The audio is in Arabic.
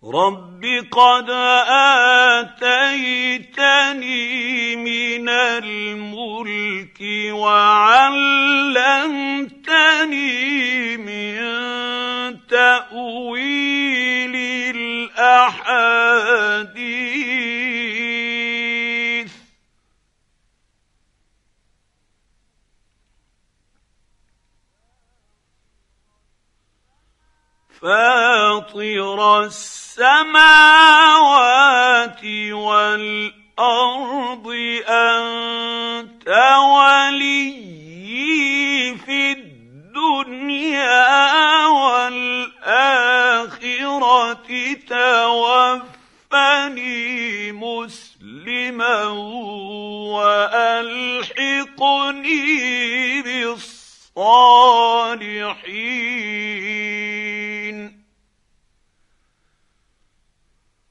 رب قد آتيتني من الملك وعلمتني من تأويل الأحاديث فاطر السماوات والأرض أنت وليي في الدنيا والآخرة توفني مسلما وألحقني بالصالحين